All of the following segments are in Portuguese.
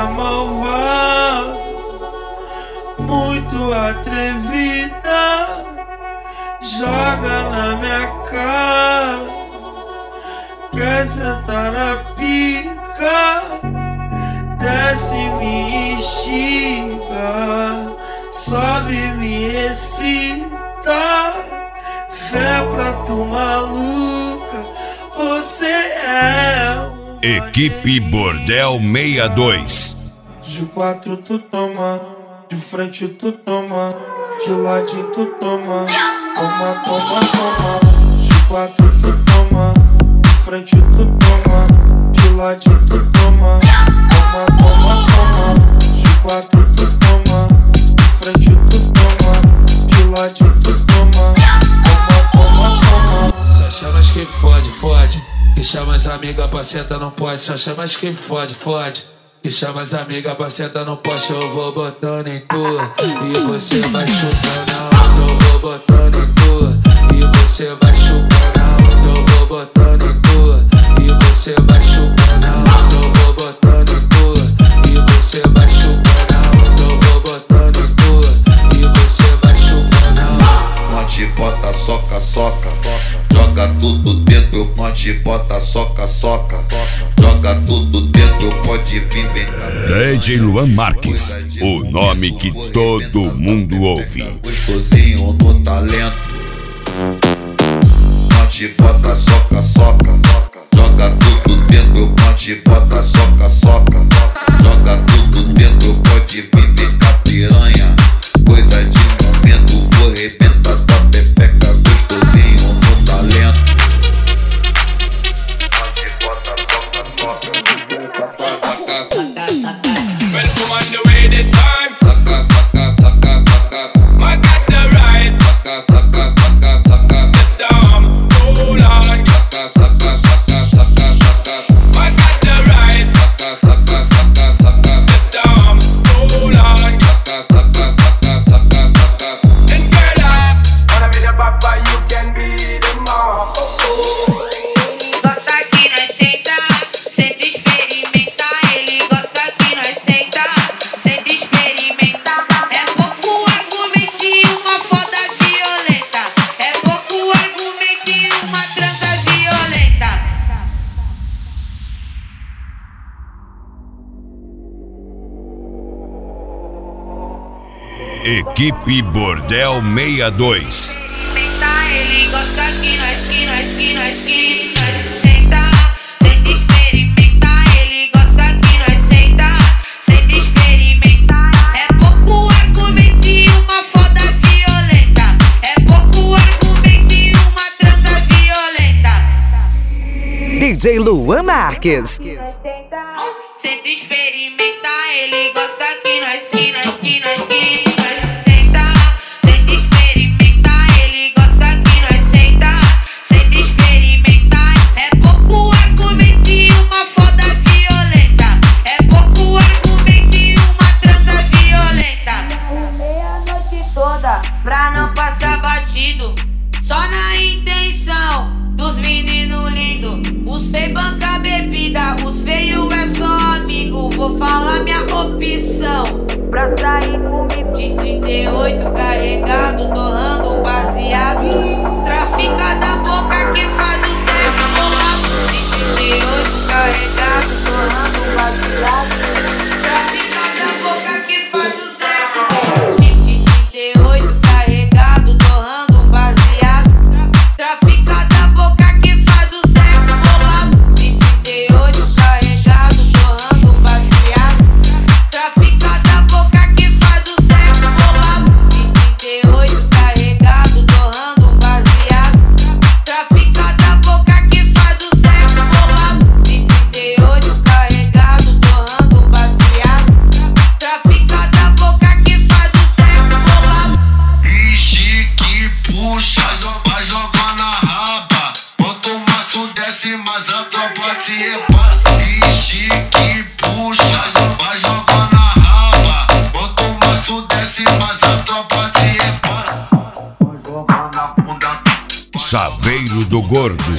cara malvada, muito atrevida, joga na minha cara, quer sentar na pica, desce me instiga, sobe me excita, fé pra tu maluca, você é Equipe Bordel 62. De quatro tu toma, de frente tu toma, de ladinho tu toma, toma, toma, toma. De quatro tu toma, de frente tu toma, de ladinho tu toma, toma, toma, toma. De quatro tu toma, de frente tu toma, de ladinho tu toma, toma, toma, toma. Só chamas que fode, fode. Que chama as amigas pra sentar não pode. Só chamas que fode, fode. Que chama as amigas pra sentar no poste. Eu vou botando em tua e você vai chupando a onda. Eu vou botando em tua e você vai chupando a onda. Eu vou botando em tua e você vai chupando a onda. Eu vou botando em tua e você vai chupando a onda. Eu vou botando em tua e você vai chupando a onda. Monte bota, soca, soca, joga tudo dentro. Monte bota, soca, soca, joga tudo dentro. Pode vir, vem cá. DJ Luan Marques, o nome que todo mundo ouve. Gostosinho no talento. Monte bota, soca, soca, joga tudo dentro. Monte bota, soca, soca, joga tudo dentro. Pode vir, vem cá, piranha. Coisa de momento, vou arrebentar tua pepeca. Gostosinho no talento. Monte bota, soca, soca. Welcome on the way the time. I got the ride. Let's down. Hold on. I got the ride. Let's down. Hold on. And girl, I wanna be the papa, you can be the mom. Gosta que nós senta, senta experimenta. Ele gosta que nós senta, senta experimenta. É pouco argumento e uma foda violenta. É pouco argumento e uma transa violenta. Equipe Bordel 62. Ele gosta que nós senta, senta experimenta. Ele gosta que nós senta experimenta. É pouco argumento e uma foda violenta. É pouco argumento e uma transa violenta. DJ Luan Marques. Senta experimenta. Ele gosta que nós senta experimenta. Ele gosta que nós senta experimenta. É pouco argumento e uma foda violenta. É pouco argumento e uma transa violenta. Meia-noite toda pra não passar batido. Só na intenção dos meninos lindos. Os feios banca bebida, os feios é só amigo. Vou falar minha opção pra sair comigo. De 38 carregado, torrando um baseado. Trafica da boca que faz o sexo bolado. De 38 carregado, torrando um baseado. Trafica da boca que faz o sexo bolado. De 38 carregado, torrando um baseado. Trafica da boca que faz o sexo bolado. De 38 carregado, torrando um baseado. Trafica da boca que faz o sexo bolado. De 38 carregado, torrando um baseado. Chaveiro do Gordo,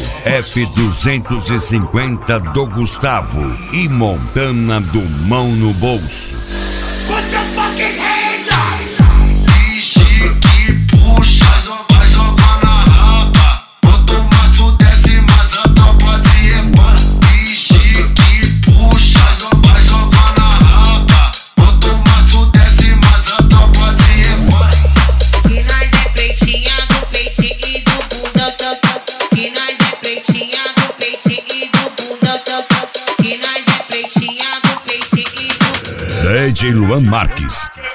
F250 do Gustavo e Montana do Mão no Bolso. Put your fucking hands up! Vixe que puxa, vai jogar na raba. Bota o maço, desce, mas a tropa se repara. Vixe que puxa, vai jogar na raba. Bota o maço, desce, mas a tropa se repara. Que nós é pretinha do peito e do bundão. Que nós é pretinha do peito e do bundão. Que nós é pretinha do peito e do DJ Luan Marques,